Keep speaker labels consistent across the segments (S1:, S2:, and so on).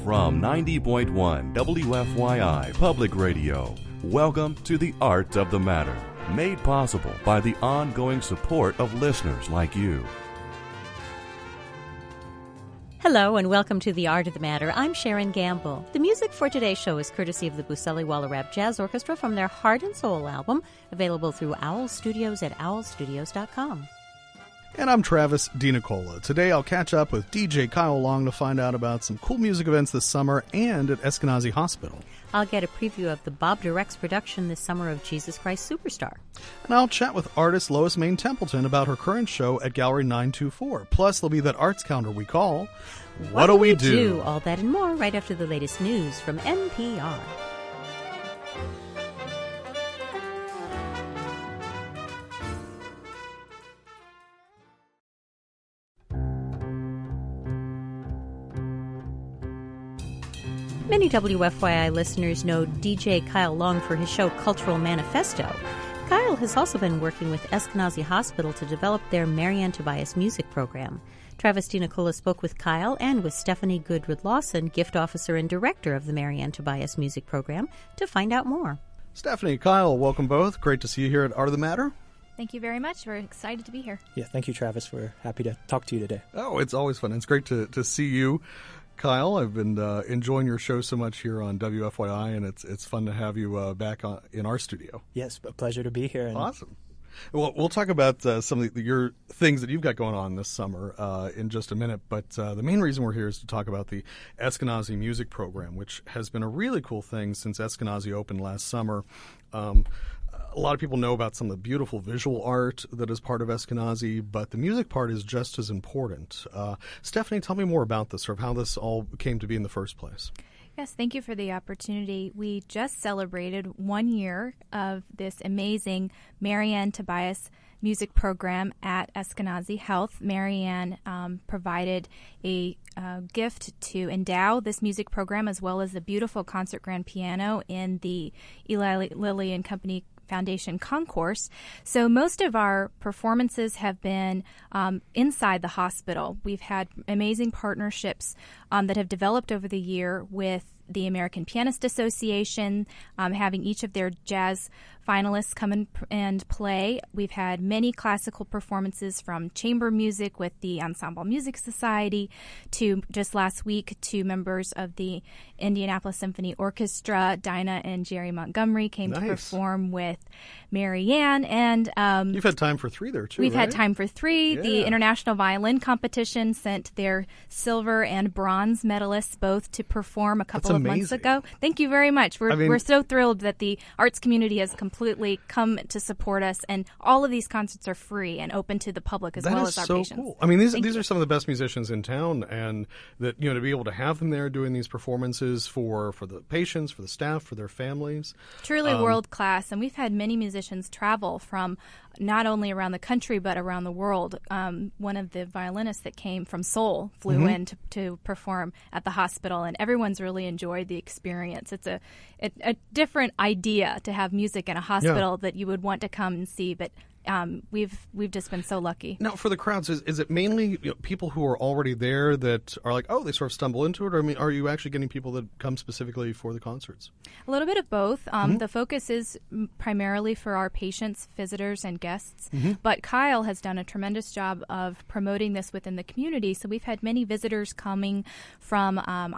S1: From 90.1 WFYI Public Radio, welcome to The Art of the Matter, made possible by the ongoing support of listeners like you.
S2: Hello and welcome to The Art of the Matter. I'm Sharon Gamble. The music for today's show is courtesy of the Buseli Walarab Jazz Orchestra from their Heart and Soul album, available through Owl Studios at owlstudios.com.
S3: And I'm Travis DiNicola. Today I'll catch up with DJ Kyle Long to find out about some cool music events this summer and at Eskenazi Hospital.
S2: I'll get a preview of the Bob Directs production this summer of Jesus Christ Superstar.
S3: And I'll chat with artist Lois Main Templeton about her current show at Gallery 924. Plus, there'll be that arts calendar we call What Do We Do?
S2: All that and more right after the latest news from NPR. Many WFYI listeners know DJ Kyle Long for his show Cultural Manifesto. Kyle has also been working with Eskenazi Hospital to develop their Marianne Tobias music program. Travis DiNicola spoke with Kyle and with Stephanie Goodwood-Lawson, gift officer and director of the Marianne Tobias music program, to find out more.
S3: Stephanie, Kyle, welcome both. Great to see you here at Art of the Matter.
S4: Thank you very much. We're excited to be here.
S5: Yeah, thank you, Travis. We're happy to talk to you today.
S3: Oh, it's always fun. It's great to see you. Kyle, I've been enjoying your show so much here on WFYI, and it's fun to have you back in our studio.
S5: Yes, a pleasure to be here.
S3: Awesome. Well, we'll talk about some of your things that you've got going on this summer in just a minute, but the main reason we're here is to talk about the Eskenazi Music Program, which has been a really cool thing since Eskenazi opened last summer. A lot of people know about some of the beautiful visual art that is part of Eskenazi, but the music part is just as important. Stephanie, tell me more about this, or how this all came to be in the first place.
S4: Yes, thank you for the opportunity. We just celebrated 1 year of this amazing Marianne Tobias music program at Eskenazi Health. Marianne provided a gift to endow this music program, as well as the beautiful concert grand piano in the Eli Lilly and Company Foundation Concourse. So most of our performances have been inside the hospital. We've had amazing partnerships that have developed over the year with the American Pianist Association, having each of their jazz finalists come and play. We've had many classical performances, from chamber music with the Ensemble Music Society to just last week 2 members of the Indianapolis Symphony Orchestra, Dinah and Jerry Montgomery, came to perform with Marianne. And
S3: you've had time for 3 there too.
S4: We've
S3: right?
S4: had time for 3. Yeah. The International Violin Competition sent their silver and bronze medalists both to perform a couple of months ago. Thank you very much. We're so thrilled that the arts community has completely come to support us, and all of these concerts are free and open to the public as well as our patients. That is so cool.
S3: I mean, these are some of the best musicians in town, and that to be able to have them there doing these performances for the patients, for the staff, for their families.
S4: Truly world class, and we've had many musicians travel from not only around the country but around the world. One of the violinists that came from Seoul flew in to perform at the hospital, and everyone's really enjoyed the experience. It's a different idea to have music in a hospital that you would want to come and see, but we've just been so lucky.
S3: Now, for the crowds, is it mainly people who are already there that are like, oh, they sort of stumble into it? Or, I mean, are you actually getting people that come specifically for the concerts?
S4: A little bit of both. The focus is primarily for our patients, visitors, and guests. But Kyle has done a tremendous job of promoting this within the community. So we've had many visitors coming from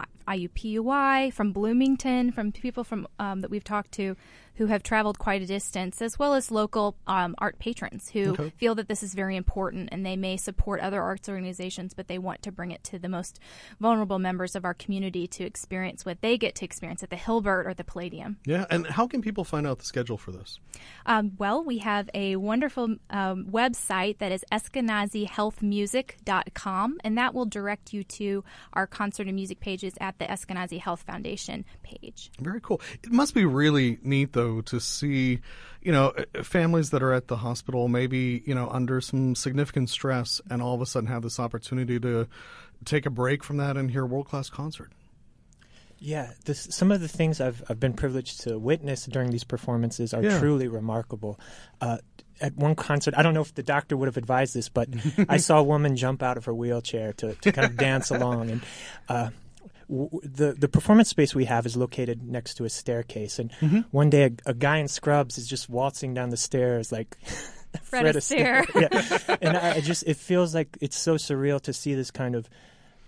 S4: IUPUI, from Bloomington, from people from that we've talked to who have traveled quite a distance, as well as local art patrons who feel that this is very important, and they may support other arts organizations, but they want to bring it to the most vulnerable members of our community to experience what they get to experience at the Hilbert or the Palladium.
S3: Yeah, and how can people find out the schedule for this?
S4: Well, we have a wonderful website that is eskenazihealthmusic.com, and that will direct you to our concert and music pages at the Eskenazi Health Foundation page.
S3: Very cool. It must be really neat, though, to see, families that are at the hospital, maybe, under some significant stress, and all of a sudden have this opportunity to take a break from that and hear a world-class concert.
S5: Yeah, some of the things I've been privileged to witness during these performances are truly remarkable. At one concert, I don't know if the doctor would have advised this, but I saw a woman jump out of her wheelchair to kind of dance along, and the performance space we have is located next to a staircase, and one day a guy in scrubs is just waltzing down the stairs like
S4: Fred Astaire.
S5: Yeah. And it feels like it's so surreal to see this kind of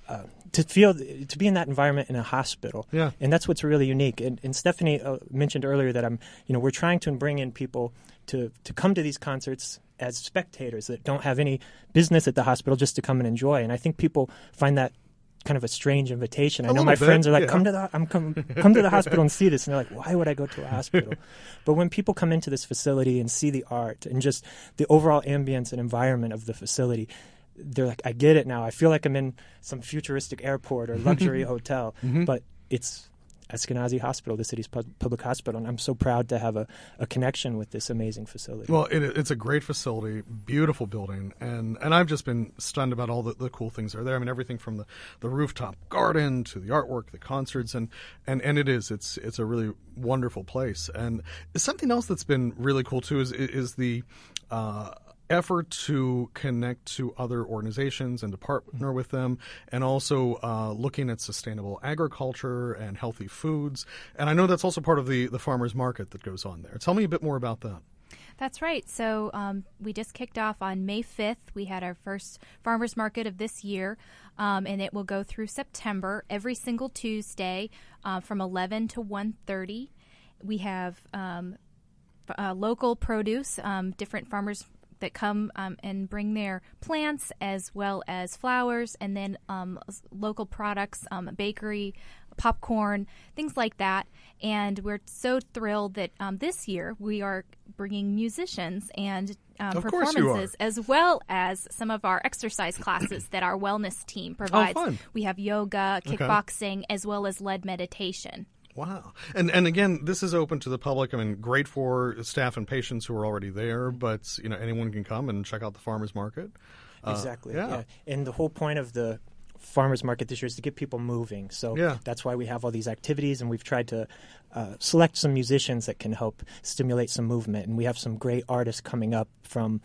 S5: to be in that environment in a hospital.
S3: Yeah.
S5: And that's what's really unique. And Stephanie mentioned earlier that we're trying to bring in people to come to these concerts as spectators that don't have any business at the hospital, just to come and enjoy. And I think people find that kind of a strange invitation. I know my friends are like, come to the hospital and see this. And they're like, why would I go to a hospital? But when people come into this facility and see the art and just the overall ambience and environment of the facility, they're like, I get it now. I feel like I'm in some futuristic airport or luxury hotel, but it's Eskenazi Hospital, the city's public hospital, and I'm so proud to have a connection with this amazing facility.
S3: Well, it's a great facility, beautiful building, and I've just been stunned about all the cool things that are there. I mean, everything from the rooftop garden to the artwork, the concerts, and it's a really wonderful place. And something else that's been really cool too is the effort to connect to other organizations and to partner with them, and also looking at sustainable agriculture and healthy foods. And I know that's also part of the farmers market that goes on there. Tell me a bit more about that.
S4: That's right. So we just kicked off on May 5th. We had our first farmers market of this year, and it will go through September every single Tuesday from 11 to 1:30. We have local produce, different farmers that come and bring their plants as well as flowers, and then local products, bakery, popcorn, things like that. And we're so thrilled that this year we are bringing musicians and performances, as well as some of our exercise classes that our wellness team provides.
S3: Oh, fun.
S4: We have yoga, kickboxing, as well as lead meditation.
S3: Wow. And again, this is open to the public. I mean, great for staff and patients who are already there, but anyone can come and check out the farmers market.
S5: Exactly. Yeah. And the whole point of the farmers market this year is to get people moving. So that's why we have all these activities, and we've tried to select some musicians that can help stimulate some movement. And we have some great artists coming up from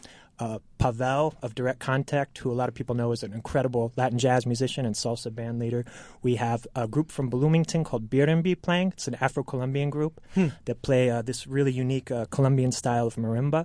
S5: Pavel of Direct Contact, who a lot of people know is an incredible Latin jazz musician and salsa band leader. We have a group from Bloomington called Birimbi playing. It's an Afro-Colombian group that play this really unique Colombian style of marimba.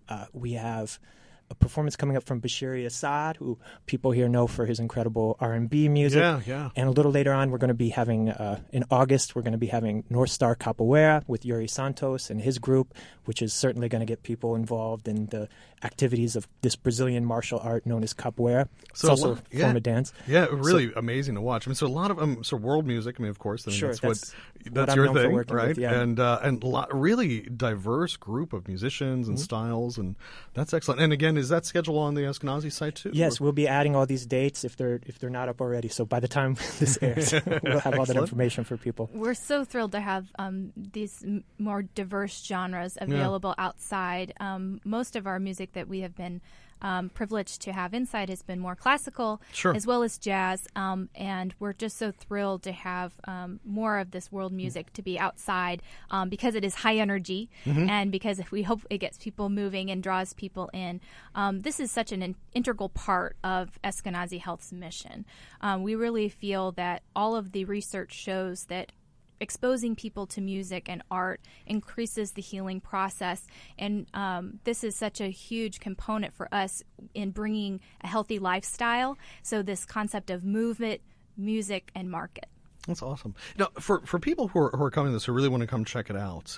S5: We have a performance coming up from Bashiri Assad, who people here know for his incredible R&B music.
S3: Yeah.
S5: And a little later on, we're going to be having, in August, we're going to be having North Star Capoeira with Yuri Santos and his group, which is certainly going to get people involved in the activities of this Brazilian martial art known as capoeira. It's also a form of dance.
S3: Yeah, really amazing to watch. I mean, so a lot of world music. I mean, of course, that's your
S5: I'm
S3: thing,
S5: right?
S3: With,
S5: yeah.
S3: And a really diverse group of musicians and styles, and that's excellent. And again, is that scheduled on the Eskenazi site too?
S5: Yes, we'll be adding all these dates if they're not up already. So by the time this airs, we'll have all that information for people.
S4: We're so thrilled to have these more diverse genres available outside. Most of our music that we have been privileged to have inside has been more classical, as well as jazz, and we're just so thrilled to have more of this world music to be outside because it is high energy, and because we hope it gets people moving and draws people in. This is such an integral part of Eskenazi Health's mission. We really feel that all of the research shows that exposing people to music and art increases the healing process. And this is such a huge component for us in bringing a healthy lifestyle. So this concept of movement, music, and market.
S3: That's awesome. Now, for people who are coming to this, who really want to come check it out,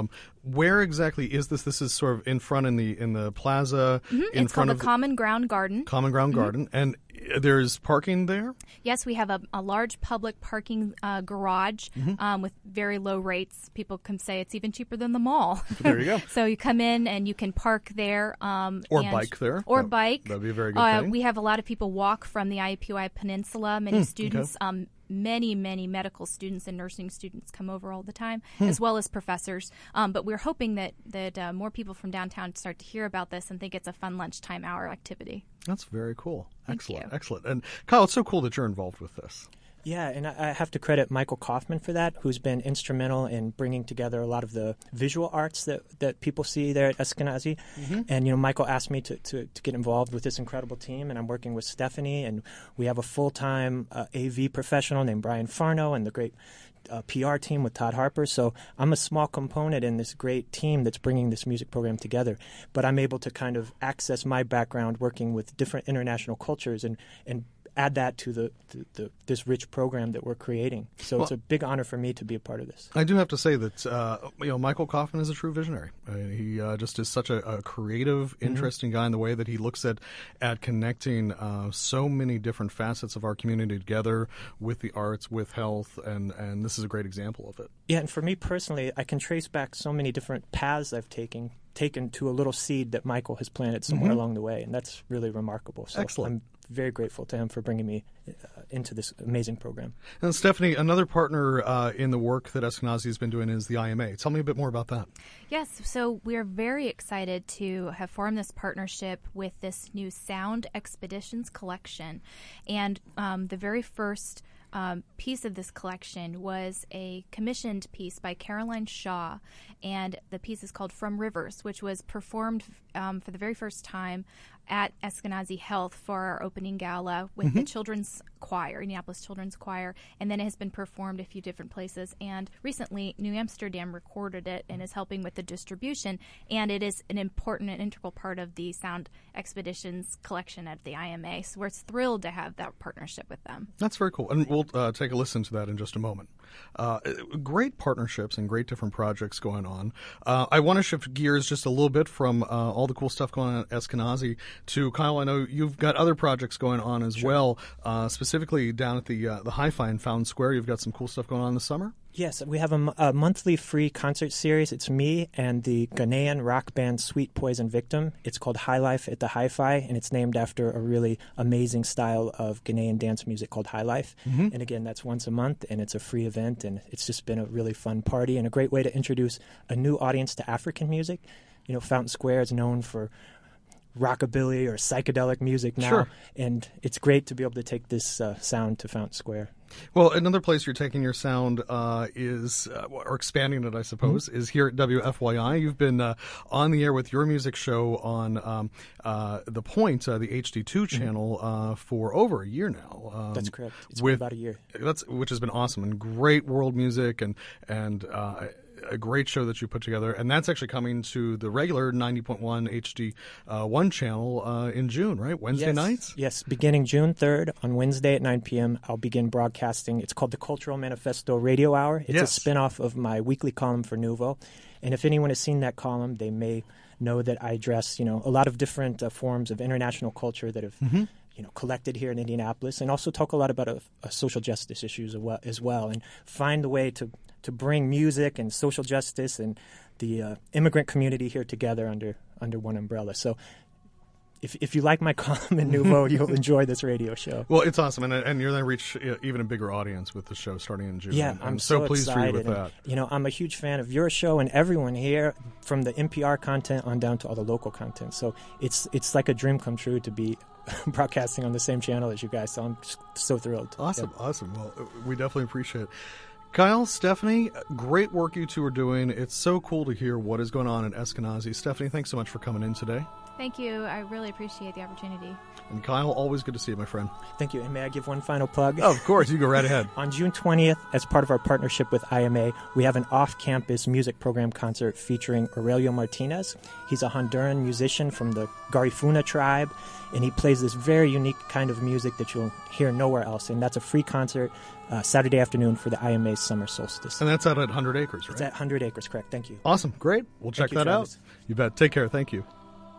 S3: where exactly is this? This is sort of in front in the plaza.
S4: It's called the Common Ground Garden.
S3: Common Ground Garden. And there's parking there?
S4: Yes, we have a large public parking garage with very low rates. People can say it's even cheaper than the mall.
S3: There you go.
S4: So you come in and you can park there.
S3: Or bike there.
S4: Bike.
S3: That'd be a very good thing.
S4: We have a lot of people walk from the IUPUI Peninsula. Many students, many medical students and nursing students come over all the time, as well as professors. But we're hoping that more people from downtown start to hear about this and think it's a fun lunchtime hour activity.
S3: That's very cool.
S4: Thank you.
S3: Excellent. And Kyle, it's so cool that you're involved with this.
S5: Yeah, and I have to credit Michael Kaufman for that, who's been instrumental in bringing together a lot of the visual arts that people see there at Eskenazi. Mm-hmm. And, Michael asked me to get involved with this incredible team, and I'm working with Stephanie, and we have a full-time AV professional named Brian Farno and the great PR team with Todd Harper. So I'm a small component in this great team that's bringing this music program together. But I'm able to kind of access my background working with different international cultures and add that to this rich program that we're creating. So it's a big honor for me to be a part of this.
S3: I do have to say that Michael Kaufman is a true visionary. He just is such a creative, interesting guy in the way that he looks at connecting so many different facets of our community together with the arts, with health, and this is a great example of it.
S5: Yeah, and for me personally, I can trace back so many different paths I've taken to a little seed that Michael has planted somewhere along the way, and that's really remarkable. So
S3: excellent.
S5: I'm very grateful to him for bringing me into this amazing program.
S3: And Stephanie, another partner in the work that Eskenazi has been doing is the IMA. Tell me a bit more about that.
S4: Yes, so we're very excited to have formed this partnership with this new Sound Expeditions collection. And the very first piece of this collection was a commissioned piece by Caroline Shaw, and the piece is called From Rivers, which was performed for the very first time at Eskenazi Health for our opening gala with the Children's Choir, Indianapolis Children's Choir, and then it has been performed a few different places. And recently, New Amsterdam recorded it and is helping with the distribution, and it is an important and integral part of the Sound Expeditions collection at the IMA. So we're thrilled to have that partnership with them.
S3: That's very cool, and we'll take a listen to that in just a moment. Great partnerships and great different projects going on. I want to shift gears just a little bit from all the cool stuff going on at Eskenazi to Kyle. I know you've got other projects going on as well, specifically down at the Hi-Fi in Fountain Square. You've got some cool stuff going on this summer?
S5: Yes, we have a monthly free concert series. It's me and the Ghanaian rock band Sweet Poison Victim. It's called High Life at the Hi-Fi, and it's named after a really amazing style of Ghanaian dance music called High Life. Mm-hmm. And again, that's once a month, and it's a free event, and it's just been a really fun party and a great way to introduce a new audience to African music. Fountain Square is known for rockabilly or psychedelic music now,
S3: sure.
S5: And it's great to be able to take this sound to Fountain Square.
S3: Well, another place you're taking your sound is, or expanding it, I suppose, is here at WFYI. You've been on the air with your music show on The Point, the HD2 channel, for over a year now.
S5: That's correct. It's been about a year.
S3: Which has been awesome, and great world music and a great show that you put together, and that's actually coming to the regular 90.1 HD 1 channel in June, right? Wednesday nights?
S5: Yes, beginning June 3rd on Wednesday at 9 p.m. I'll begin broadcasting. It's called the Cultural Manifesto Radio Hour. It's a spinoff of my weekly column for Nuvo, and if anyone has seen that column, they may know that I address, a lot of different forms of international culture that have collected here in Indianapolis, and also talk a lot about social justice issues as well, and find the way to bring music and social justice and the immigrant community here together under one umbrella. So if you like my column in Nuvo, you'll enjoy this radio show.
S3: Well, it's awesome, and you're going to reach even a bigger audience with the show starting in June.
S5: Yeah,
S3: I'm so pleased
S5: excited.
S3: For you with that.
S5: And, I'm a huge fan of your show and everyone here, from the NPR content on down to all the local content. So it's like a dream come true to be broadcasting on the same channel as you guys. So I'm just so thrilled.
S3: Awesome. Well, we definitely appreciate it. Kyle, Stephanie, great work you two are doing. It's so cool to hear what is going on at Eskenazi. Stephanie, thanks so much for coming in today.
S4: Thank you. I really appreciate the opportunity.
S3: And Kyle, always good to see you, my friend.
S5: Thank you. And may I give one final plug?
S3: Oh, of course. You go right ahead.
S5: On June 20th, as part of our partnership with IMA, we have an off-campus music program concert featuring Aurelio Martinez. He's a Honduran musician from the Garifuna tribe, and he plays this very unique kind of music that you'll hear nowhere else. And that's a free concert Saturday afternoon for the IMA's summer solstice.
S3: And that's out at 100 Acres, right?
S5: It's at 100 Acres, correct. Thank you.
S3: Awesome. Great. We'll check that out. You bet. Take care. Thank you.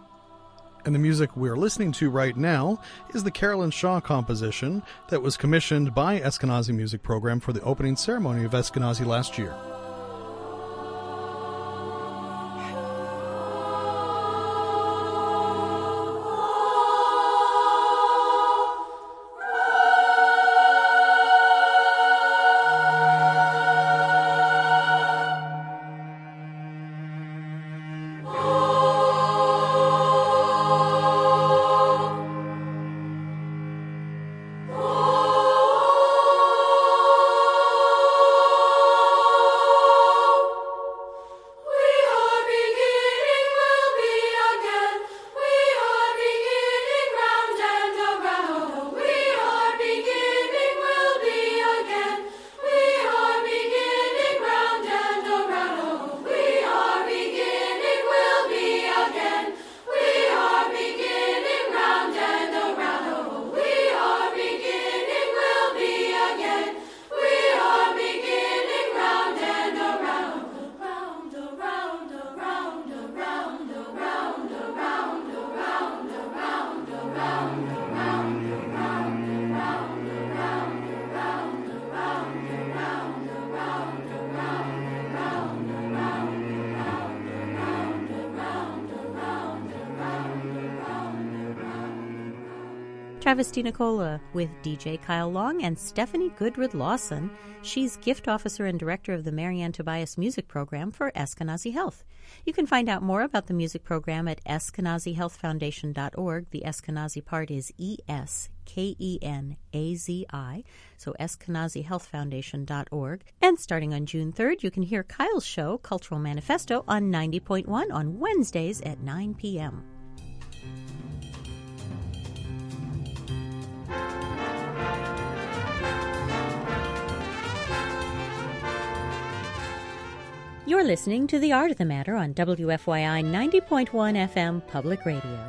S3: And the music we're listening to right now is the Carolyn Shaw composition that was commissioned by Eskenazi Music Program for the opening ceremony of Eskenazi last year.
S2: Travis DiNicola with DJ Kyle Long and Stephanie Goodrid Lawson. She's gift officer and director of the Marianne Tobias Music Program for Eskenazi Health. You can find out more about the music program at EskenaziHealthFoundation.org. The Eskenazi part is ESKENAZI, so EskenaziHealthFoundation.org. And starting on June 3rd, you can hear Kyle's show, Cultural Manifesto, on 90.1 on Wednesdays at 9 p.m. You're listening to The Art of the Matter on WFYI 90.1 FM Public Radio.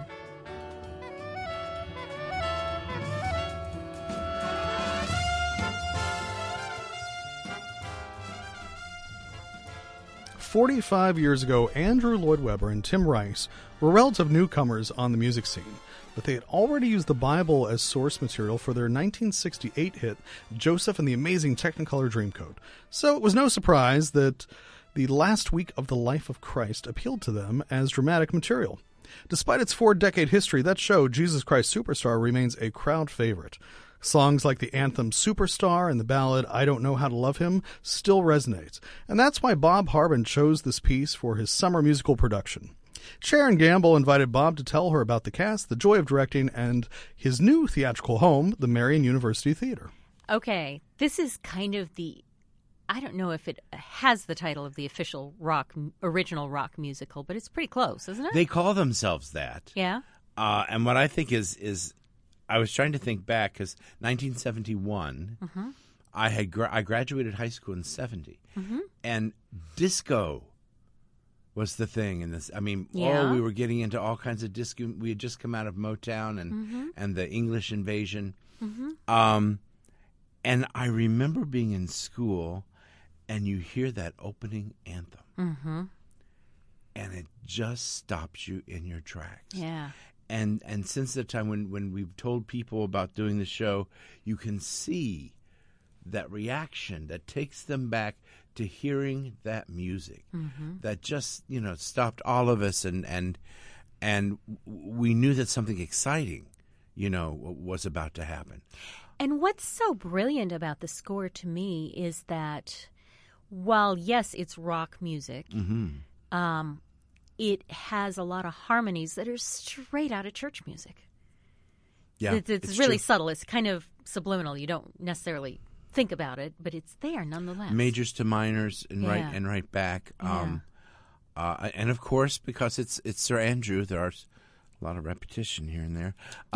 S3: "45 years ago, Andrew Lloyd Webber and Tim Rice were relative newcomers on the music scene, but they had already used the Bible as source material for their 1968 hit, Joseph and the Amazing Technicolor Dreamcoat. So it was no surprise that the last week of the life of Christ appealed to them as dramatic material. Despite its 4-decade history, that show, Jesus Christ Superstar, remains a crowd favorite. Songs like the anthem Superstar and the ballad I Don't Know How to Love Him still resonate, and that's why Bob Harbin chose this piece for his summer musical production. Sharon Gamble invited Bob to tell her about the cast, the joy of directing, and his new theatrical home, the Marian University Theater.
S2: Okay, this is kind of I don't know if it has the title of the official original rock musical, but it's pretty close, isn't it?
S6: They call themselves that.
S2: Yeah.
S6: And what I think is I was trying to think back because 1971, I graduated high school in 70, and disco was the thing in this. I mean, we were getting into all kinds of disco. We had just come out of Motown and the English invasion. And I remember being in school, and you hear that opening anthem, and it just stops you in your tracks.
S2: Yeah.
S6: And since the time when we've told people about doing the show, you can see that reaction that takes them back to hearing that music that just, stopped all of us, and we knew that something exciting, was about to happen.
S2: And what's so brilliant about the score to me is that while, yes, it's rock music, it has a lot of harmonies that are straight out of church music.
S6: Yeah,
S2: it's really subtle. It's kind of subliminal. You don't necessarily think about it, but it's there nonetheless. Majors
S6: to minors and right back. And of course, because it's Sir Andrew, there's a lot of repetition here and there.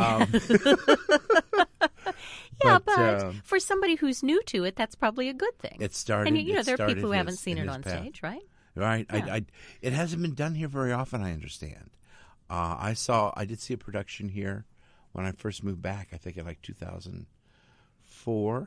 S2: But for somebody who's new to it, that's probably a good thing.
S6: It started.
S2: And there are people who haven't seen it on stage, right?
S6: Right.
S2: Yeah.
S6: It hasn't been done here very often, I understand. I did see a production here when I first moved back, I think in like 2004.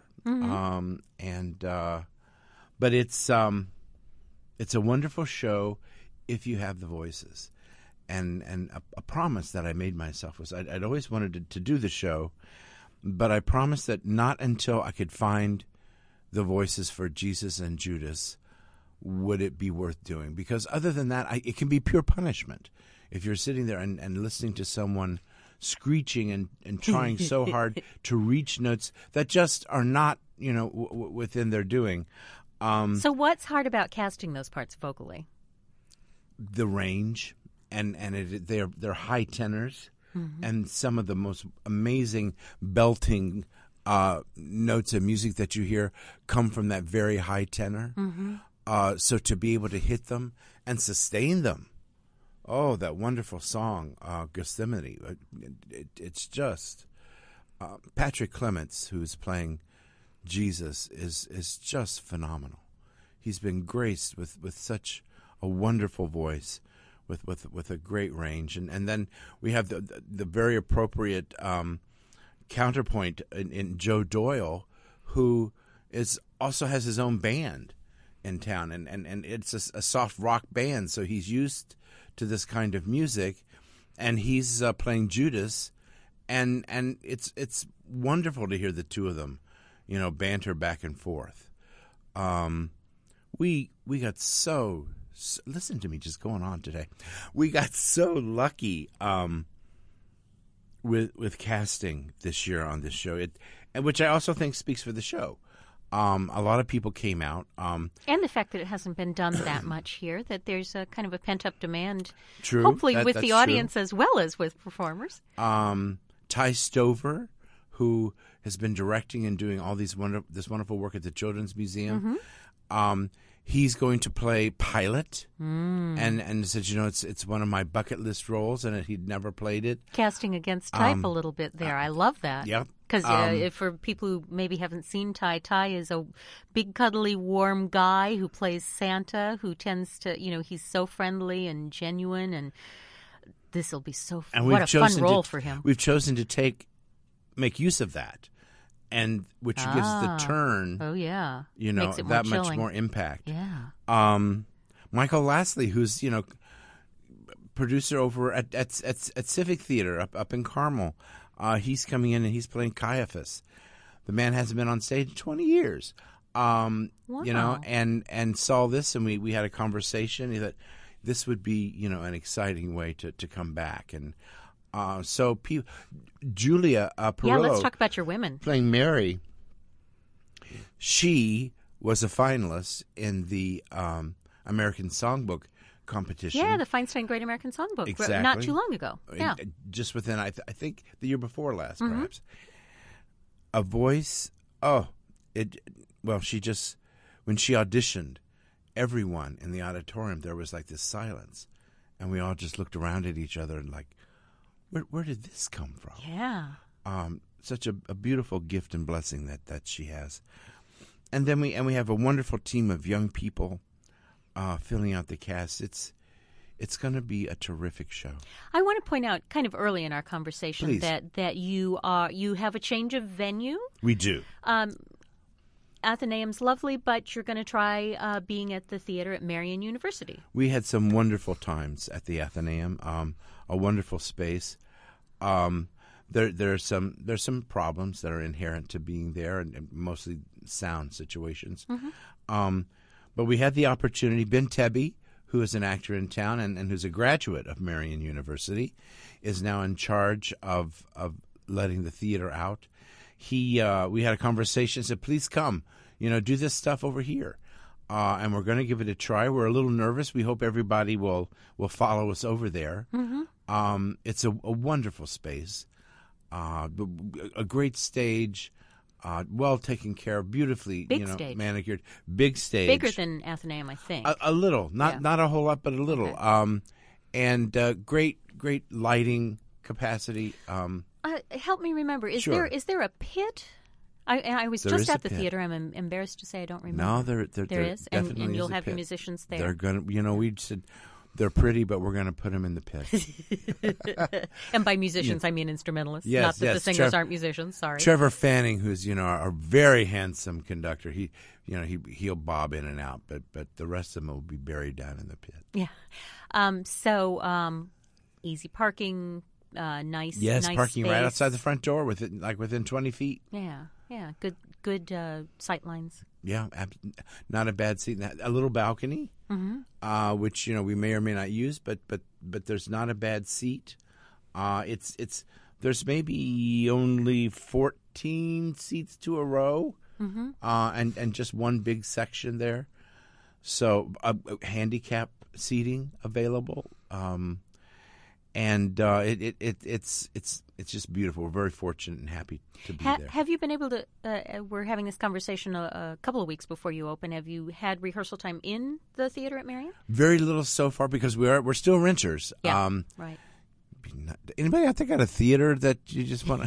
S6: But it's a wonderful show if you have the voices. And a promise that I made myself was I'd always wanted to do the show, but I promised that not until I could find the voices for Jesus and Judas would it be worth doing. Because other than that, it can be pure punishment. If you're sitting there and listening to someone screeching and trying so hard to reach notes that just are not, within their doing.
S2: So what's hard about casting those parts vocally?
S6: The range, and they're high tenors, and some of the most amazing belting notes of music that you hear come from that very high tenor. So to be able to hit them and sustain them, that wonderful song, Gethsemane. It's just Patrick Clements, who's playing Jesus, is just phenomenal. He's been graced with such a wonderful voice, with a great range, and then we have the very appropriate counterpoint in Joe Doyle, who also has his own band in town, and it's a soft rock band, so he's used to this kind of music, and he's playing Judas, and it's wonderful to hear the two of them, banter back and forth. We got so listen to me just going on today. We got so lucky with casting this year on this show, and which I also think speaks for the show. A lot of people came out.
S2: And the fact that it hasn't been done that much here, that there's a kind of a pent-up demand,
S6: True.
S2: hopefully with
S6: That's
S2: the audience as well as with performers.
S6: Ty Stover, who has been directing and doing all this wonderful work at the Children's Museum, he's going to play Pilot, and said, it's one of my bucket list roles, and he'd never played it.
S2: Casting against type a little bit there. I love that.
S6: Yep.
S2: Because for people who maybe haven't seen Ty, Ty is a big, cuddly, warm guy who plays Santa, who tends to, he's so friendly and genuine, and this will be so fun. What a fun role for him.
S6: We've chosen to make use of that, and which gives the turn.
S2: Oh, yeah.
S6: Makes it that much more impact.
S2: Yeah.
S6: Michael Lastly, who's, producer over at Civic Theater up in Carmel. He's coming in and he's playing Caiaphas. The man hasn't been on stage in 20 years.
S2: Wow.
S6: And saw this, and we had a conversation. He thought this would be, an exciting way to come back. And Julia Perullo.
S2: Yeah, let's talk about your women.
S6: Playing Mary. She was a finalist in the American Songbook competition.
S2: Yeah, the Feinstein Great American Songbook.
S6: Exactly.
S2: Not too long ago. Yeah.
S6: Just within, I think, the year before last, perhaps. A voice, she just, when she auditioned, everyone in the auditorium, there was like this silence. And we all just looked around at each other and like, where did this come from?
S2: Yeah.
S6: Such a beautiful gift and blessing that she has. And then we have a wonderful team of young people filling out the cast. It's going to be a terrific show.
S2: I want to point out, kind of early in our conversation,
S6: Please.
S2: that you have a change of venue.
S6: We do.
S2: Athenaeum's lovely, but you're going to try being at the theater at Marian University.
S6: We had some wonderful times at the Athenaeum. A wonderful space. There's some problems that are inherent to being there, and mostly sound situations. But we had the opportunity. Ben Tebby, who is an actor in town and who's a graduate of Marian University, is now in charge of letting the theater out. We had a conversation. Said, "Please come, do this stuff over here." And we're going to give it a try. We're a little nervous. We hope everybody will follow us over there. It's a wonderful space, a great stage, well taken care of, beautifully
S2: stage.
S6: Manicured. Big stage.
S2: Bigger than Athenaeum, I think.
S6: A little, not a whole lot, but a little.
S2: Okay.
S6: And great lighting capacity.
S2: Help me remember. Is
S6: Sure.
S2: there a pit? I was
S6: There
S2: just
S6: is a
S2: at the
S6: pit.
S2: theater. I'm embarrassed to say I don't remember.
S6: No, there
S2: is,
S6: definitely
S2: and you'll
S6: is a
S2: have your
S6: pit.
S2: musicians there.
S6: They're gonna, we said they're pretty, but we're gonna put them in the pit.
S2: And by musicians, I mean instrumentalists.
S6: Yes,
S2: Not that
S6: yes,
S2: the singers aren't musicians. Sorry.
S6: Trevor Fanning, who's a very handsome conductor, he'll bob in and out, but the rest of them will be buried down in the pit.
S2: Yeah. Easy parking. Nice.
S6: Yes,
S2: nice
S6: parking
S2: space.
S6: right outside the front door, within 20 feet.
S2: Yeah. Good sight lines.
S6: Yeah, not a bad seat. A little balcony, which we may or may not use, but there's not a bad seat. There's maybe only 14 seats to a row, and just one big section there. So handicap seating available. And it's just beautiful. We're very fortunate and happy to be there.
S2: Have you been able to? We're having this conversation a couple of weeks before you open. Have you had rehearsal time in the theater at Marian?
S6: Very little so far because we're still renters.
S2: Yeah, right.
S6: Anybody out there got a theater that you just want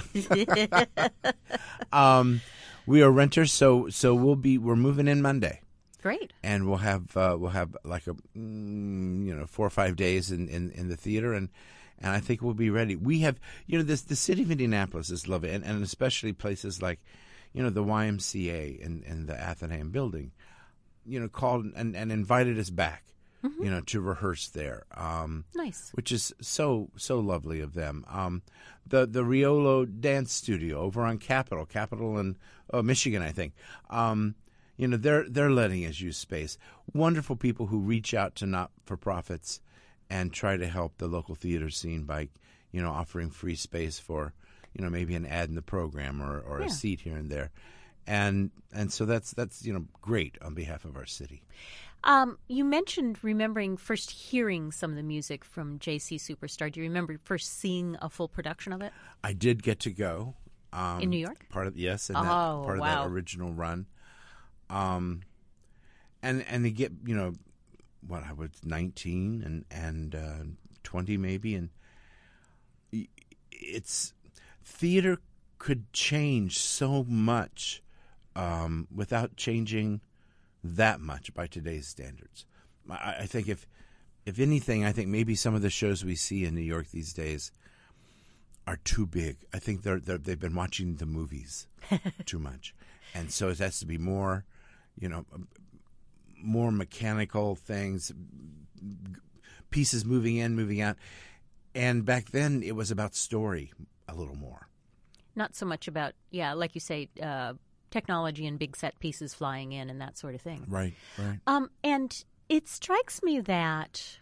S6: to? We are renters, so we're moving in Monday.
S2: Great.
S6: And we'll have like a 4 or 5 days in the theater, and I think we'll be ready. We have the city of Indianapolis is lovely, and especially places like the YMCA and the Athenaeum building, called and invited us back, to rehearse there.
S2: Nice.
S6: Which is so lovely of them. The Riolo Dance Studio over on Capitol in Michigan, I think. They're letting us use space. Wonderful people who reach out to not-for-profits and try to help the local theater scene by, offering free space for, maybe an ad in the program or a seat here and there. And so that's great on behalf of our city.
S2: You mentioned remembering first hearing some of the music from JC Superstar. Do you remember first seeing a full production of it?
S6: I did get to go.
S2: In New York?
S6: Part of that original run. And to get, I was 19 and 20 maybe, and it's theater could change so much without changing that much by today's standards. I think if anything, I think maybe some of the shows we see in New York these days are too big. I think they've been watching the movies too much, and so it has to be more, more mechanical things, pieces moving in, moving out. And back then, it was about story a little more.
S2: Not so much about, like you say, technology and big set pieces flying in and that sort of thing.
S6: Right.
S2: And it strikes me that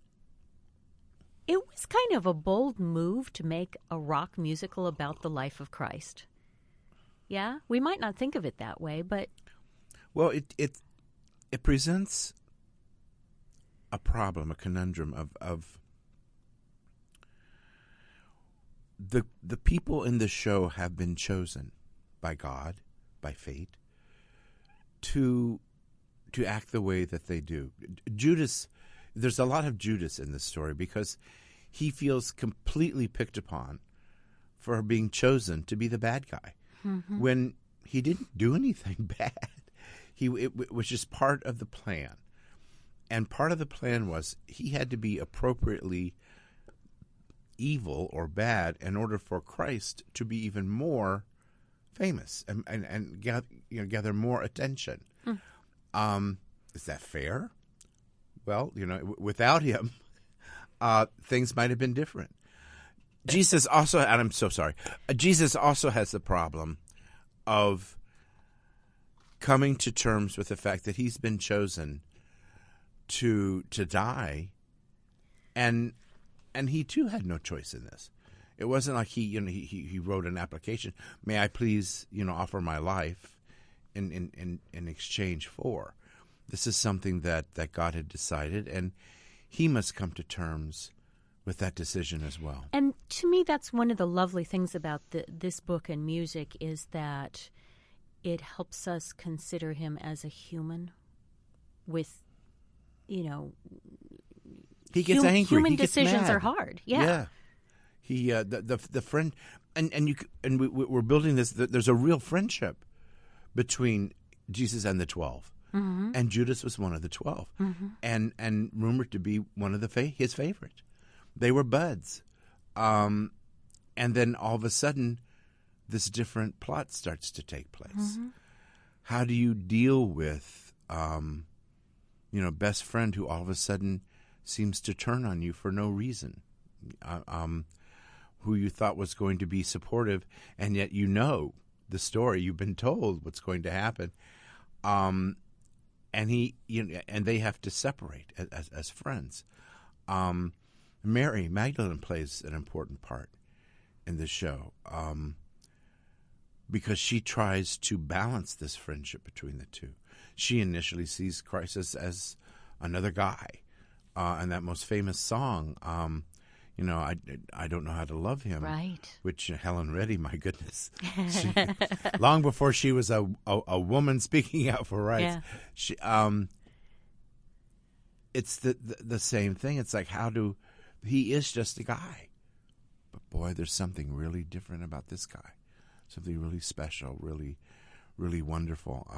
S2: it was kind of a bold move to make a rock musical about the life of Christ. Yeah? We might not think of it that way, but...
S6: Well, it presents a problem, a conundrum of the people in the show have been chosen by God, by fate, to act the way that they do. Judas, there's a lot of Judas in this story because he feels completely picked upon for being chosen to be the bad guy when he didn't do anything bad. It was just part of the plan. And part of the plan was he had to be appropriately evil or bad in order for Christ to be even more famous and gather more attention. Is that fair? Well, without him, things might have been different. Jesus also, and I'm so sorry, Jesus also has the problem of coming to terms with the fact that he's been chosen to die, and he too had no choice in this. It wasn't like he wrote an application. May I please offer my life in exchange for. This is something that God had decided, and he must come to terms with that decision as well.
S2: And to me, that's one of the lovely things about this book and music is that it helps us consider him as a human with,
S6: he gets angry.
S2: Human
S6: he gets
S2: decisions
S6: mad.
S2: are hard. Yeah.
S6: He the friend and we're building this. There's a real friendship between Jesus and the 12, and Judas was one of the 12, and rumored to be one of his favorite. They were buds, and then all of a sudden, this different plot starts to take place. How do you deal with, best friend who all of a sudden seems to turn on you for no reason, who you thought was going to be supportive, and yet the story, you've been told what's going to happen, and they have to separate as friends. Mary Magdalene plays an important part in the show because she tries to balance this friendship between the two. She initially sees Christ as another guy, and that most famous song, I don't know how to love him,
S2: right?
S6: Which Helen Reddy, my goodness, long before she was a woman speaking out for rights, she, it's the same thing. It's like he is just a guy, but boy, there's something really different about this guy, something really special, really, really wonderful.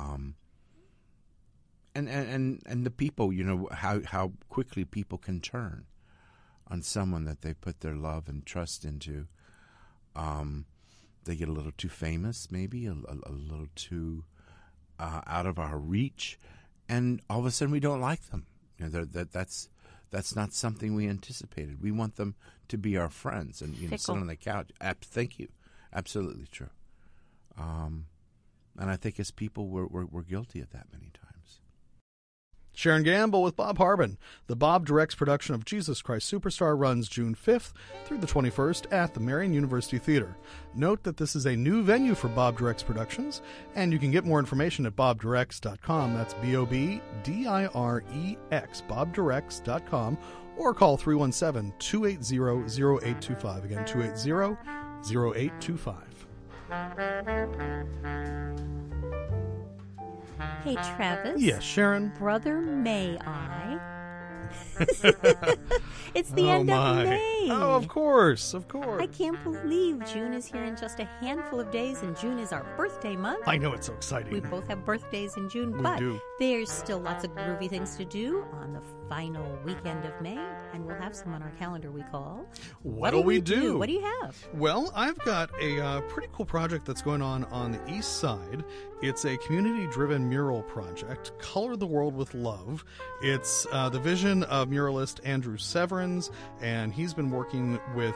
S6: And the people, how quickly people can turn on someone that they put their love and trust into. They get a little too famous, maybe a little too out of our reach, and all of a sudden we don't like them. That's not something we anticipated. We want them to be our friends and sit on the couch. Thank you, absolutely true. And I think as people we're guilty of that many times.
S3: Sharon Gamble with Bob Harbin. The Bob Directs production of Jesus Christ Superstar runs June 5th through the 21st at the Marian University Theater. Note that this is a new venue for Bob Directs Productions, and you can get more information at bobdirects.com. That's BOBDIREX, bobdirects.com, or call 317-280-0825. Again, 280-0825.
S2: Hey, Travis.
S3: Yes, Sharon.
S2: Brother, may I? It's the end of May.
S3: Oh, of course, of course.
S2: I can't believe June is here in just a handful of days, and June is our birthday month.
S3: I know, it's so exciting.
S2: We both have birthdays in June,
S3: We
S2: but
S3: do.
S2: there's still lots of groovy things to do on the final weekend of May, and we'll have some on our calendar we call
S3: What'll We Do?
S2: What do you have?
S3: Well, I've got a pretty cool project that's going on the east side. It's a community-driven mural project, Color the World with Love. It's the vision of muralist Andrew Severins, and he's been working with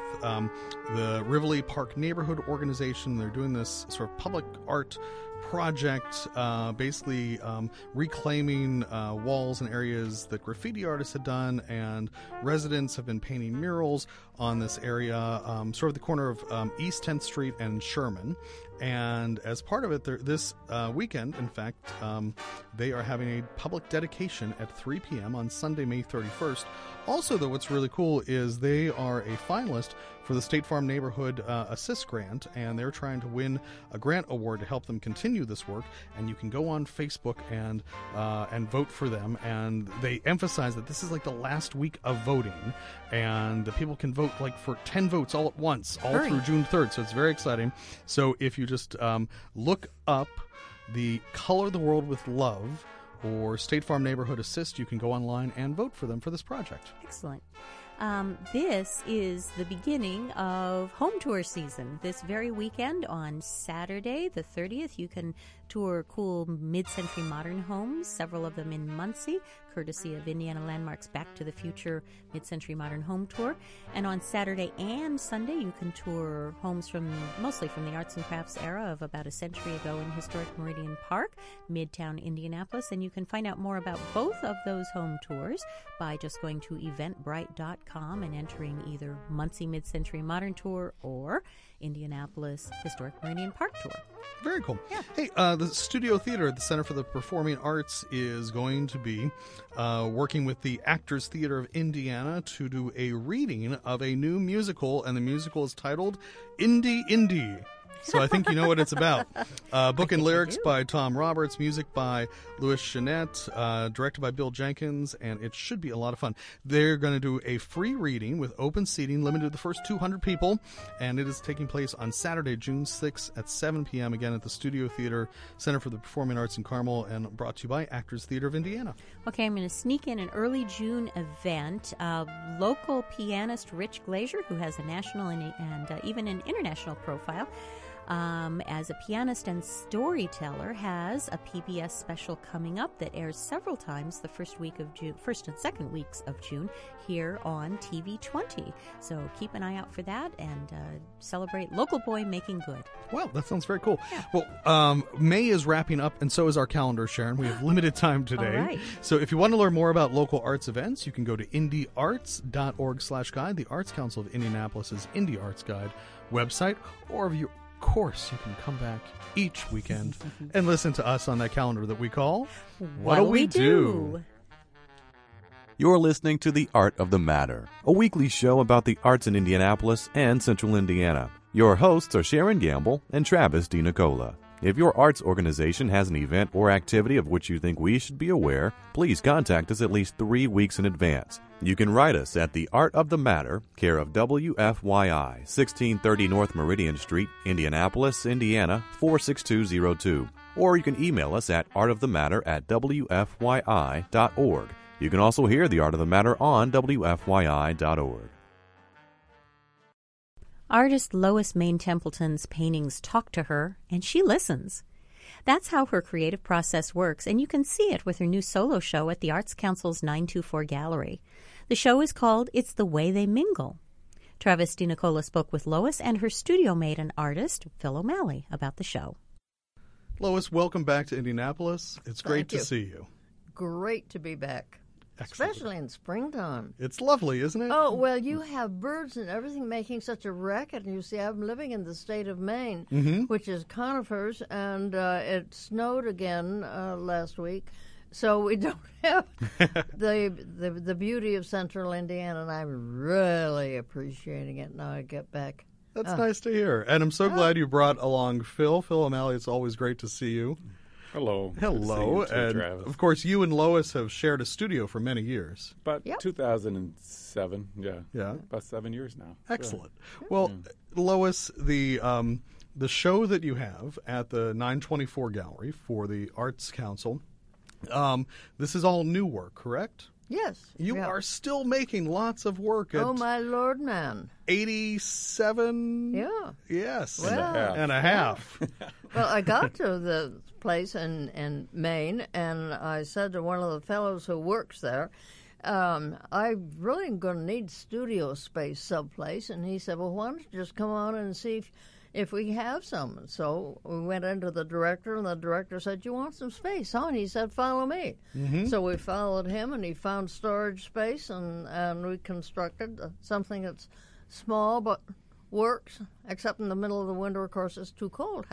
S3: the Rivoli Park Neighborhood Organization. They're doing this sort of public art project, basically reclaiming walls and areas that graffiti artists had done, and residents have been painting murals on this area, sort of the corner of East 10th Street and Sherman. And as part of it, this weekend, in fact, they are having a public dedication at 3 p.m. on Sunday, May 31st. Also, though, what's really cool is they are a finalist for the State Farm Neighborhood Assist Grant, and they're trying to win a grant award to help them continue this work. And you can go on Facebook and vote for them. And they emphasize that this is like the last week of voting, and the people can vote like for 10 votes all at once, all through June 3rd. So it's very exciting. So if you just look up the Color the World with Love or State Farm Neighborhood Assist, you can go online and vote for them for this project.
S2: Excellent. This is the beginning of home tour season. This very weekend on Saturday, the 30th, you can tour cool mid-century modern homes, several of them in Muncie, courtesy of Indiana Landmark's Back to the Future Mid-Century Modern Home Tour. And on Saturday and Sunday, you can tour homes mostly from the arts and crafts era of about a century ago in historic Meridian Park, Midtown Indianapolis. And you can find out more about both of those home tours by just going to eventbrite.com and entering either Muncie Mid-Century Modern Tour or Indianapolis Historic Meridian Park Tour.
S3: Very cool.
S2: Yeah.
S3: Hey, the Studio Theater at the Center for the Performing Arts is going to be working with the Actors Theater of Indiana to do a reading of a new musical, and the musical is titled Indy. So I think you know what it's about. Book and lyrics by Tom Roberts, music by Louis Jeanette, directed by Bill Jenkins, and it should be a lot of fun. They're going to do a free reading with open seating, limited to the first 200 people, and it is taking place on Saturday, June 6th at 7 p.m., again at the Studio Theater, Center for the Performing Arts in Carmel, and brought to you by Actors Theater of Indiana.
S2: Okay, I'm going to sneak in an early June event. Local pianist Rich Glazier, who has a national and even an international profile, as a pianist and storyteller, has a PBS special coming up that airs several times the first and second weeks of June here on TV 20. So keep an eye out for that and celebrate local boy making good.
S3: Well, that sounds very cool.
S2: Yeah.
S3: Well, May is wrapping up, and so is our calendar, Sharon. We have limited time today.
S2: All right.
S3: So if you want to learn more about local arts events, you can go to indyarts.org/guide, the Arts Council of Indianapolis's Indie Arts Guide website, or if you course, you can come back each weekend and listen to us on that calendar that we call
S2: What'll We Do?
S1: You're listening to The Art of the Matter, a weekly show about the arts in Indianapolis and Central Indiana. Your hosts are Sharon Gamble and Travis DiNicola. If your arts organization has an event or activity of which you think we should be aware, please contact us at least 3 weeks in advance. You can write us at The Art of the Matter, care of WFYI, 1630 North Meridian Street, Indianapolis, Indiana, 46202. Or you can email us at artofthematter@wfyi.org. You can also hear The Art of the Matter on WFYI.org.
S2: Artist Lois Main Templeton's paintings talk to her, and she listens. That's how her creative process works, and you can see it with her new solo show at the Arts Council's 924 Gallery. The show is called It's the Way They Mingle. Travis DiNicola spoke with Lois and her studio mate and artist, Phil O'Malley, about the show.
S3: Lois, welcome back to Indianapolis. It's great
S7: Thank you.
S3: to see you.
S7: great to be back,
S3: Excellent.
S7: especially in springtime.
S3: It's lovely, isn't it?
S7: Oh, well, you have birds and everything making such a racket. And you see, I'm living in the state of Maine, which is conifers, and it snowed again last week. So we don't have the beauty of central Indiana, and I'm really appreciating it now I get back.
S3: That's nice to hear. And I'm so glad you brought along Phil. Phil O'Malley, it's always great to see you.
S8: Hello.
S3: Hello.
S8: Good to see you too,
S3: And
S8: Travis.
S3: of course, you and Lois have shared a studio for many years.
S8: About
S7: Yep.
S8: 2007, yeah.
S3: Yeah.
S8: About 7 years now.
S3: Excellent. Well, Lois, the show that you have at the 924 Gallery for the Arts Council, this is all new work, correct?
S7: Yes.
S3: You
S7: yeah.
S3: are still making lots of work at
S7: Oh, my Lord, man.
S3: 87?
S7: Yeah.
S3: Yes.
S7: Well,
S3: and a half.
S7: Well, I got to the place in Maine, and I said to one of the fellows who works there, I really am going to need studio space someplace. And he said, well, why don't you just come on and see if we have some. And so we went into the director, and the director said, you want some space, huh? And he said, follow me. So we followed him, and he found storage space, and we constructed something that's small but works, except in the middle of the winter, of course, it's too cold.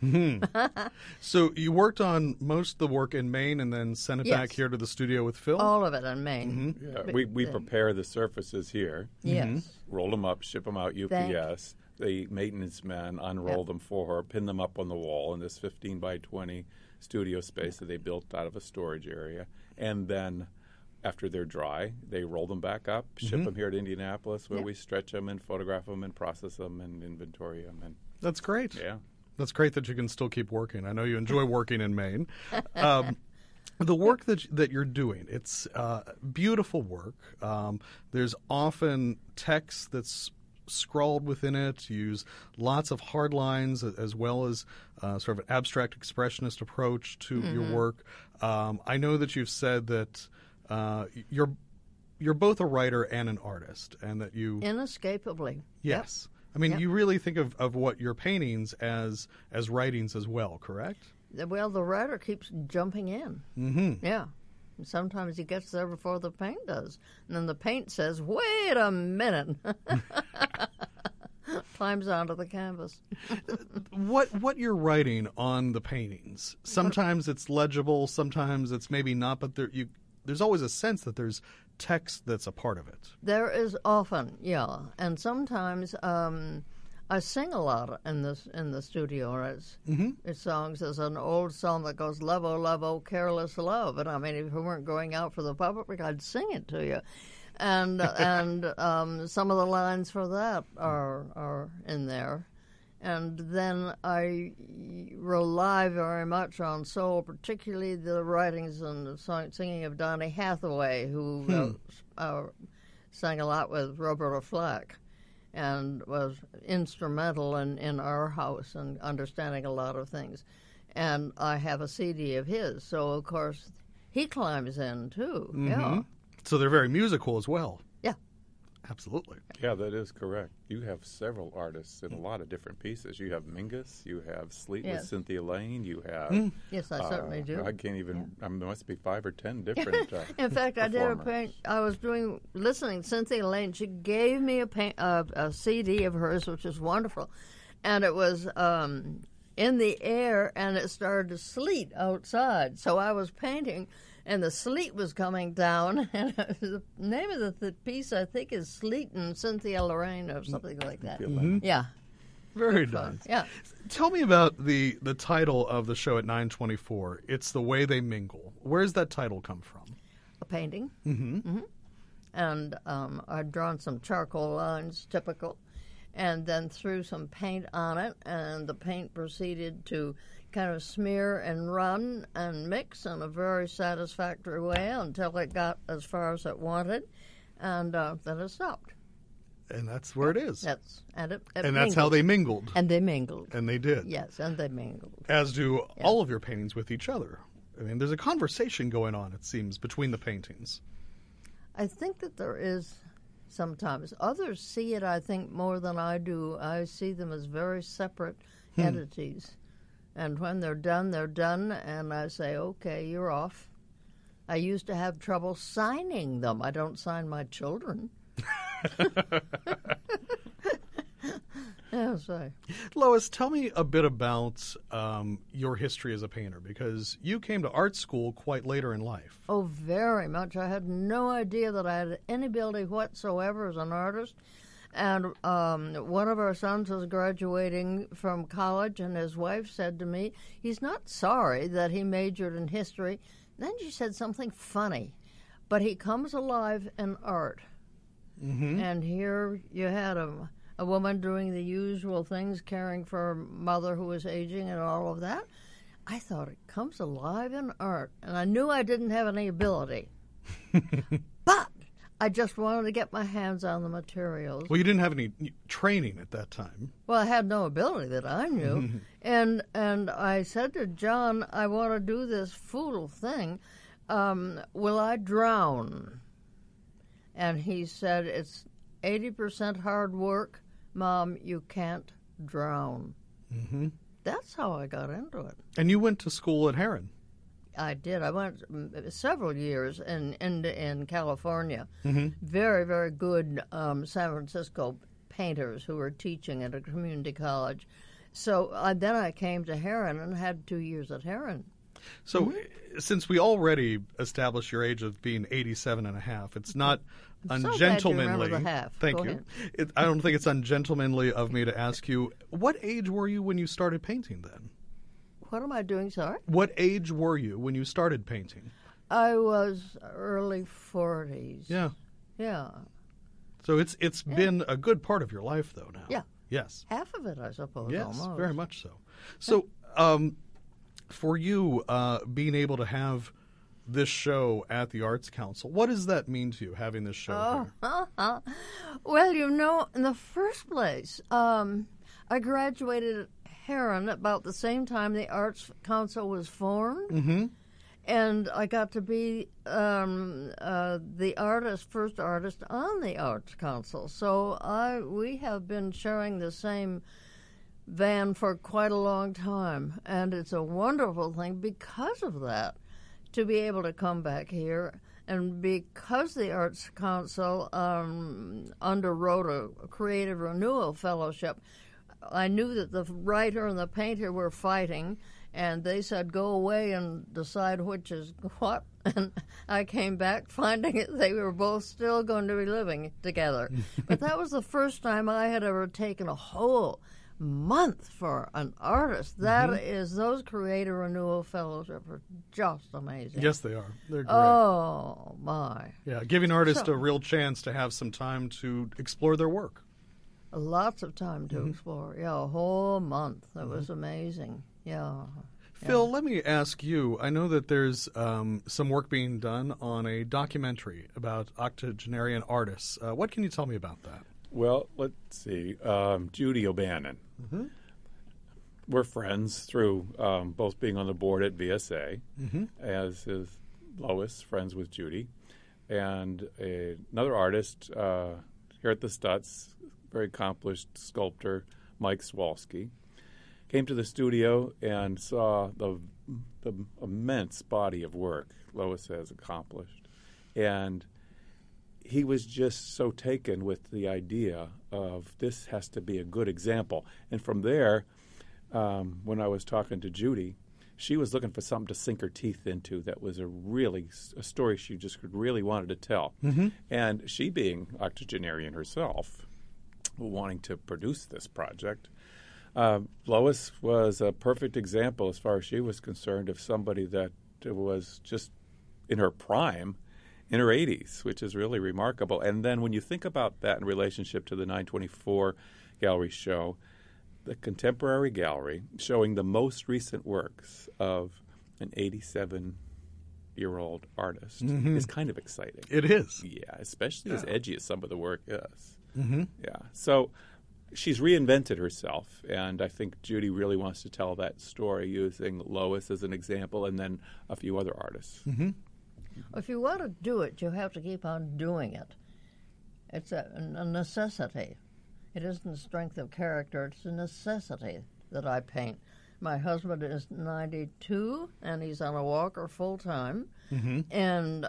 S3: So you worked on most of the work in Maine and then sent it
S7: Yes.
S3: back here to the studio with Phil?
S7: All of it in Maine.
S8: Yeah, we prepare the surfaces here,
S7: Yes.
S8: roll them up, ship them out UPS. The maintenance men unroll them for her, pin them up on the wall in this 15 by 20 studio space that they built out of a storage area. And then after they're dry, they roll them back up, ship them here to Indianapolis, where we stretch them and photograph them and process them and inventory them. And
S3: That's great.
S8: yeah.
S3: That's great that you can still keep working. I know you enjoy working in Maine. The work that you're doing, it's beautiful work. There's often text that's scrawled within it. You use lots of hard lines as well as sort of an abstract expressionist approach to your work. I know that you've said that you're both a writer and an artist, and that you
S7: Inescapably.
S3: yes. I mean, you really think of what your paintings as writings as well, correct?
S7: Well, the writer keeps jumping in. Mm-hmm. Yeah. And sometimes he gets there before the paint does. And then the paint says, wait a minute. Climbs onto the canvas.
S3: What you're writing on the paintings, sometimes it's legible, sometimes it's maybe not, but there's always a sense that there's text that's a part of it.
S7: There is often, yeah. And sometimes I sing a lot in the studio. It's songs. There's an old song that goes, "Love, oh, love, oh, careless love." And I mean, if we weren't going out for the public, I'd sing it to you. And some of the lines for that are in there. And then I rely very much on soul, particularly the writings and the singing of Donny Hathaway, who sang a lot with Roberta Flack and was instrumental in our house and understanding a lot of things. And I have a CD of his, so of course he climbs in too. Yeah.
S3: So they're very musical as well.
S7: Yeah.
S3: Absolutely.
S8: Yeah, that is correct. You have several artists in a lot of different pieces. You have Mingus, you have Sleet with
S7: Yes.
S8: Cynthia Lane, you have...
S7: Yes, I certainly do.
S8: I can't even... there must be 5 or 10 different
S7: In fact, I did a
S8: performers.
S7: paint. I was listening to Cynthia Lane. She gave me a CD of hers, which is wonderful, and it was in the air, and it started to sleet outside. So I was painting, and the sleet was coming down. And the name of the piece, I think, is "Sleet and Cynthia Lorraine" or something like that. Yeah,
S3: Very
S7: fun.
S3: nice.
S7: Yeah.
S3: Tell me about the title of the show at 924. It's The Way They Mingle. Where's that title come from?
S7: A painting. And I'd drawn some charcoal lines, typical, and then threw some paint on it, and the paint proceeded to kind of smear and run and mix in a very satisfactory way until it got as far as it wanted, and then it stopped.
S3: And that's where it is.
S7: And that's
S3: and how they mingled.
S7: And they mingled.
S3: And they did.
S7: Yes, and they mingled.
S3: As do all of your paintings with each other. I mean, there's a conversation going on, it seems, between the paintings.
S7: I think that there is sometimes. Others see it, I think, more than I do. I see them as very separate entities. And when they're done, and I say, okay, you're off. I used to have trouble signing them. I don't sign my children. Yes,
S3: Lois, tell me a bit about your history as a painter, because you came to art school quite later in life.
S7: Oh, very much. I had no idea that I had any ability whatsoever as an artist. And one of our sons was graduating from college, and his wife said to me, he's not sorry that he majored in history. Then she said something funny, but he comes alive in art. Mm-hmm. And here you had a woman doing the usual things, caring for her mother who was aging and all of that. I thought, it comes alive in art. And I knew I didn't have any ability. But I just wanted to get my hands on the materials.
S3: Well, you didn't have any training at that time.
S7: Well, I had no ability that I knew. And I said to John, I want to do this fool thing. Will I drown? And he said, it's 80% hard work. Mom, you can't drown. Mm-hmm. That's how I got into it.
S3: And you went to school at Heron.
S7: I did. I went several years in California. Mm-hmm. Very, very good San Francisco painters who were teaching at a community college. So then I came to Heron and had 2 years at Heron.
S3: So since we already established your age of being 87 and a half, it's not ungentlemanly. Thank you. I don't think it's ungentlemanly of me to ask you, what age were you when you started painting then?
S7: What am I doing, sorry?
S3: What age were you when you started painting?
S7: I was early 40s.
S3: Yeah.
S7: Yeah.
S3: So it's been a good part of your life, though, now.
S7: Yeah.
S3: Yes.
S7: Half of it, I suppose,
S3: yes,
S7: almost.
S3: Very much so. So for you, being able to have this show at the Arts Council, what does that mean to you, having this show here?
S7: Well, in the first place, I graduated at Heron about the same time the Arts Council was formed. Mm-hmm. And I got to be the first artist on the Arts Council. So we have been sharing the same van for quite a long time. And it's a wonderful thing because of that, to be able to come back here. And because the Arts Council underwrote a Creative Renewal Fellowship, I knew that the writer and the painter were fighting, and they said, go away and decide which is what. And I came back finding that they were both still going to be living together. But that was the first time I had ever taken a whole month for an artist. That is, those Creative Renewal Fellowships are just amazing.
S3: Yes, they are. They're great.
S7: Oh, my.
S3: Yeah, giving artists a real chance to have some time to explore their work.
S7: Lots of time to explore. Yeah, a whole month. That was amazing. Yeah.
S3: Phil, let me ask you. I know that there's some work being done on a documentary about octogenarian artists. What can you tell me about that?
S8: Well, let's see. Judy O'Bannon. Mm-hmm. We're friends through both being on the board at VSA, as is Lois, friends with Judy. And another artist here at the Stutz, very accomplished sculptor, Mike Swalski, came to the studio and saw the immense body of work Lois has accomplished. And he was just so taken with the idea of this has to be a good example. And from there, when I was talking to Judy, she was looking for something to sink her teeth into that was a story she just really wanted to tell. Mm-hmm. And she, being octogenarian herself, wanting to produce this project, Lois was a perfect example as far as she was concerned of somebody that was just in her prime, in her 80s, which is really remarkable. And then when you think about that in relationship to the 924 Gallery show, the contemporary gallery showing the most recent works of an 87-year-old artist is kind of exciting.
S3: It is.
S8: Yeah, especially as edgy as some of the work is. Mm-hmm. Yeah. So she's reinvented herself, and I think Judy really wants to tell that story using Lois as an example and then a few other artists. Mm-hmm.
S7: If you want to do it, you have to keep on doing it. It's a necessity. It isn't a strength of character. It's a necessity that I paint My husband is 92, and he's on a walker full time, and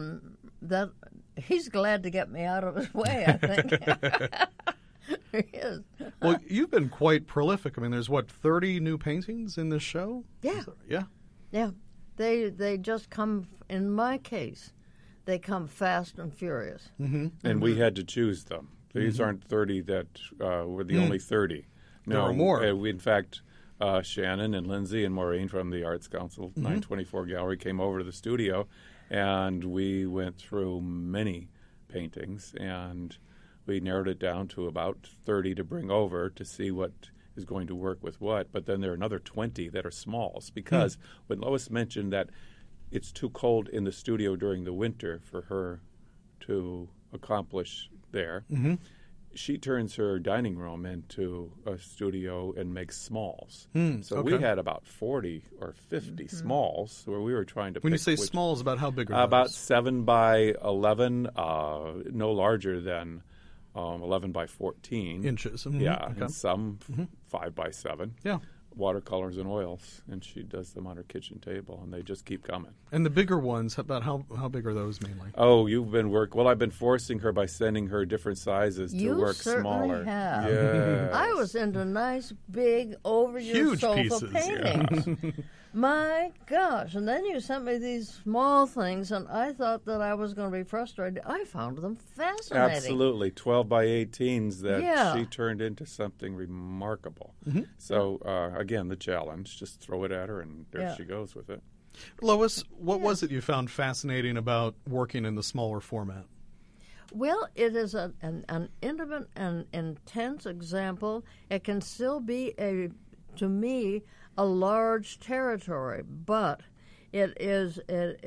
S7: that he's glad to get me out of his way, I think. He is.
S3: Well, you've been quite prolific. I mean, there's 30 new paintings in this show?
S7: Yeah.
S3: Yeah.
S7: They just come, in my case, they come fast and furious.
S8: And we had to choose them. These aren't 30 that were the only 30. No,
S3: there are more.
S8: In fact, Shannon and Lindsay and Maureen from the Arts Council 924 Gallery came over to the studio, and we went through many paintings, and we narrowed it down to about 30 to bring over to see what is going to work with what. But then there are another 20 that are smalls, because when Lois mentioned that it's too cold in the studio during the winter for her to accomplish there, she turns her dining room into a studio and makes smalls. So we had about 40 or 50 smalls where we were trying to
S3: When you
S8: pick
S3: say
S8: which,
S3: smalls, about how big are those?
S8: about 7 by 11, no larger than 11 by 14
S3: inches.
S8: Yeah,
S3: Okay.
S8: and some 5 by 7.
S3: Yeah.
S8: Watercolors and oils, and she does them on her kitchen table, and they just keep coming.
S3: And the bigger ones, about how big are those mainly?
S8: Oh, you've been Well, I've been forcing her by sending her different sizes to work smaller.
S7: You certainly have.
S8: Yes.
S7: I was into nice, big, over-your-sofa
S3: Huge pieces.
S7: paintings. My gosh. And then you sent me these small things, and I thought that I was going to be frustrated. I found them fascinating.
S8: Absolutely, 12 by 18s that
S7: Yeah.
S8: she turned into something remarkable. So, again, the challenge, just throw it at her, and there she goes with it.
S3: Lois, what was it you found fascinating about working in the smaller format?
S7: Well, it is an intimate and intense example. It can still be, to me, a large territory, but it is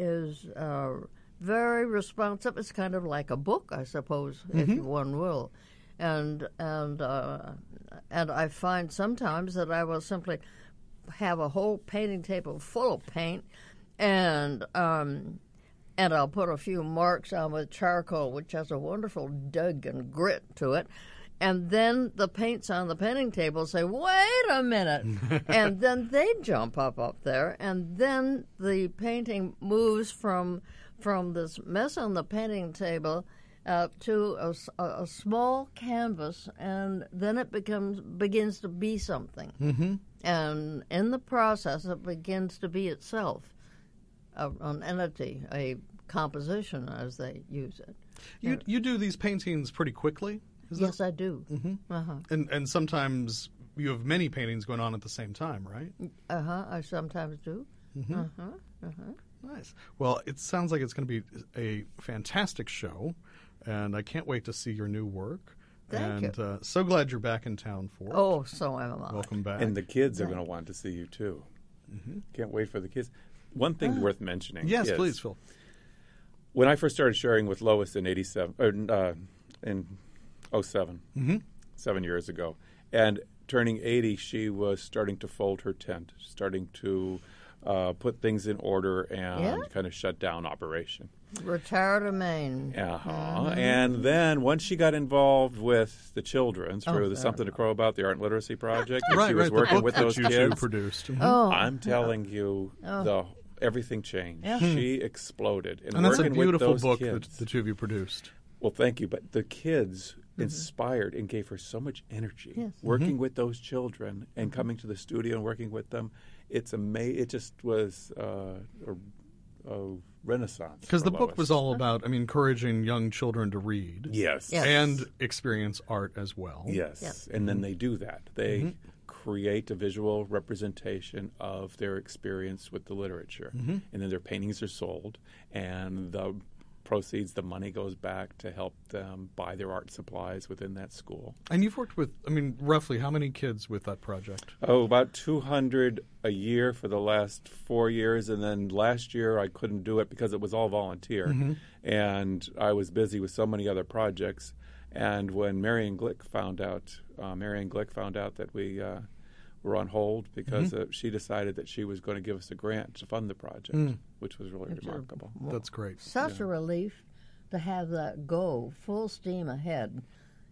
S7: very responsive. It's kind of like a book, I suppose, if one will. And I find sometimes that I will simply have a whole painting table full of paint, and I'll put a few marks on with charcoal, which has a wonderful dug and grit to it. And then the paints on the painting table say, wait a minute. And then they jump up there, and then the painting moves from this mess on the painting table to a small canvas, and then it begins to be something. And in the process, it begins to be itself, an entity, a composition, as they use it.
S3: You do these paintings pretty quickly?
S7: Yes, I do.
S3: And sometimes you have many paintings going on at the same time, right?
S7: I sometimes do.
S3: Nice. Well, it sounds like it's going to be a fantastic show, and I can't wait to see your new work.
S7: Thank
S3: you. So glad you're back in town for it.
S7: Oh, so am I.
S3: Welcome back.
S8: And the kids are going to want to see you, too. Can't wait for the kids. One thing worth mentioning
S3: Yes,
S8: is,
S3: please, Phil.
S8: when I first started sharing with Lois in 07, 7 years ago, and turning 80, she was starting to fold her tent, starting to put things in order and kind of shut down operation.
S7: Retire to Maine.
S8: And then once she got involved with the children through the Something to Crow About, the Art and Literacy Project, and she was working with those
S3: you
S8: kids.
S3: produced.
S8: I'm telling you, everything changed. She exploded.
S3: And that's a
S8: working
S3: beautiful
S8: with those
S3: book
S8: kids,
S3: that the two of you produced.
S8: Well, thank you. But the kids inspired and gave her so much energy. Working with those children and coming to the studio and working with them, it's amazing. It just was a renaissance.
S3: Because the book
S8: Lois.
S3: was all about, encouraging young children to read.
S8: Yes.
S3: And experience art as well.
S8: Yes. And then they do that. They create a visual representation of their experience with the literature. And then their paintings are sold, and the proceeds, the money goes back to help them buy their art supplies within that school.
S3: And you've worked with, roughly how many kids with that project?
S8: Oh, about 200 a year for the last 4 years, and then last year I couldn't do it because it was all volunteer, and I was busy with so many other projects. And when Marianne Glick found out that we were on hold because she decided that she was going to give us a grant to fund the project, which was really remarkable.
S3: That's great.
S7: Such a relief to have that go full steam ahead.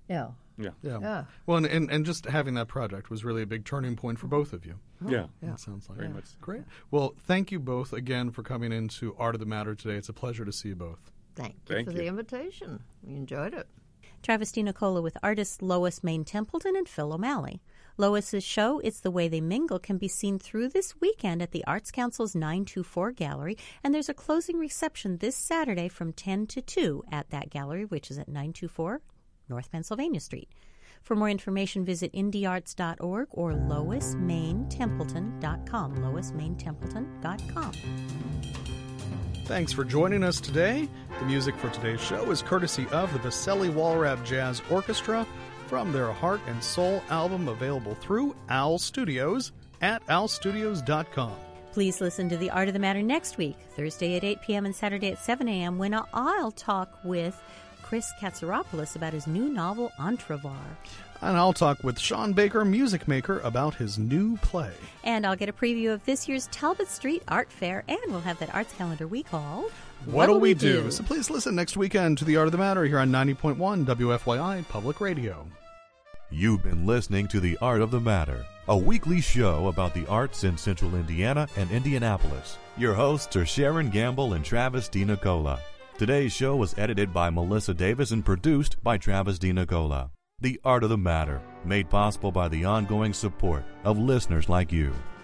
S7: Yeah.
S3: Yeah. Well, and just having that project was really a big turning point for both of you.
S8: Yeah.
S3: It sounds like
S8: Very much.
S3: Great. Well, thank you both again for coming into Art of the Matter today. It's a pleasure to see you both.
S7: Thank you for the invitation. We enjoyed it.
S2: Travis DiNicola with artists Lois Main Templeton and Phil O'Malley. Lois's show, It's the Way They Mingle, can be seen through this weekend at the Arts Council's 924 Gallery, and there's a closing reception this Saturday from 10 to 2 at that gallery, which is at 924 North Pennsylvania Street. For more information, visit indiearts.org or loismaintempleton.com, loismaintempleton.com.
S3: Thanks for joining us today. The music for today's show is courtesy of the Vasily Walrab Jazz Orchestra from their Heart and Soul album, available through OWL Studios at owlstudios.com.
S2: Please listen to The Art of the Matter next week, Thursday at 8 p.m. and Saturday at 7 a.m., when I'll talk with Chris Katsaropoulos about his new novel, Entrevar.
S3: And I'll talk with Sean Baker, music maker, about his new play.
S2: And I'll get a preview of this year's Talbot Street Art Fair, and we'll have that arts calendar we call
S3: What'll We Do? So please listen next weekend to The Art of the Matter here on 90.1 WFYI Public Radio.
S1: You've been listening to The Art of the Matter, a weekly show about the arts in Central Indiana and Indianapolis. Your hosts are Sharon Gamble and Travis DiNicola. Today's show was edited by Melissa Davis and produced by Travis DiNicola. The Art of the Matter, made possible by the ongoing support of listeners like you.